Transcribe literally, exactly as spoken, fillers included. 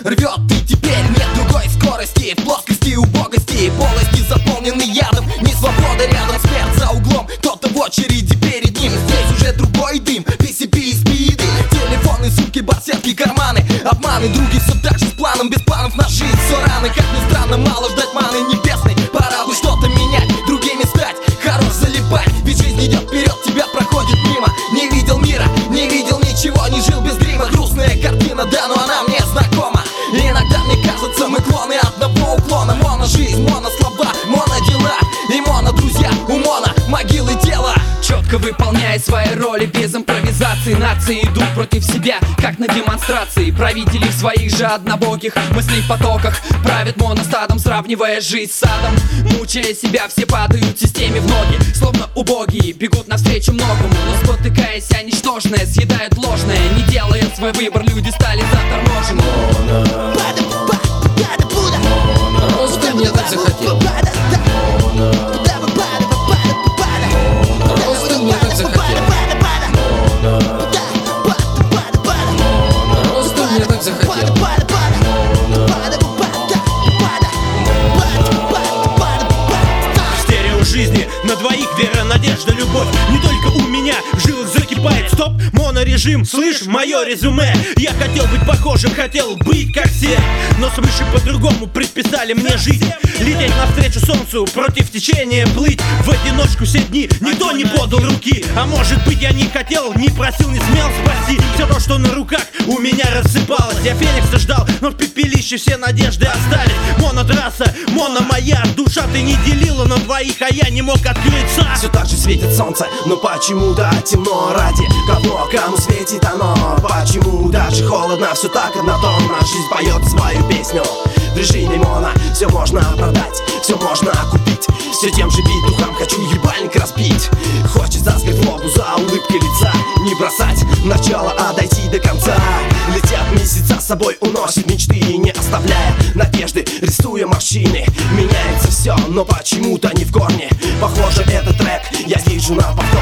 рвет, и теперь нет другой скорости. В плоскости убогости, полости заполнены ядом. Не свобода рядом, смерть за углом, кто-то в очереди перед ним. Здесь уже другой дым, пи си пи и спиды. Телефоны, сумки, барсетки, карманы. Обманы, други, все так же с планом. Без планов на жизнь, все рано. Как ни странно, мало ждать маны небесной. Пора бы что-то менять, другими стать, хорош залипать. Ведь жизнь идет вперед, тебя проходит мимо. Не видел мира, не видел ничего, не жил без грима. Грустная картина, да, но она мне знакома. И иногда мне кажется, мы клоны одного уклона. Моно жизнь, моно слова, моно дела. И моно друзья, у моно могилы тела. Четко выполняя свои роли без импровизации. Нации идут против себя, как на демонстрации. Правители в своих же однобоких мыслей потоках правят моностадом, сравнивая жизнь с адом. Мучая себя, все падают системе в ноги, словно убогие, бегут навстречу многому. Но спотыкаясь о ничтожное, съедают ложное. Не делая свой выбор, люди стали заторможены. Просто мне так захотелось. Просто мне так захотелось. Просто мне так захотелось. Стерео жизни на двоих, вера, надежда, любовь. Не только у меня в жилах закипает. Стоп, монорежим, слышь, мое резюме. Я хотел быть похожим, хотел быть как все, но свыше по-другому предписали мне жить. Лететь навстречу солнцу, против течения плыть. В одиночку все дни никто не подал руки. А может быть я не хотел, не просил, не смел спасти. Все то, что на руках у меня рассыпалось. Я Феникса ждал, но в пепелище все надежды остались. Монотрасса, моно моя душа, ты не делила на двоих, а я не мог открыться. Все так же светит солнце, но почему-то темно. Ради кого, кому светит оно? Почему даже холодно, все так однотонно. Жизнь поет свою песню в режиме моно. Все можно продать, все можно купить. Все тем же битухом хочу ебальник разбить. Хочется скрыть злобу за улыбкой лица. Не бросать начало, а дойти до конца. Летят месяца, с собой уносят мечты, не оставляя надежды, рисуя морщины. Меняется все, но почему-то не в корне. Похоже, этот трек я вижу на повтор.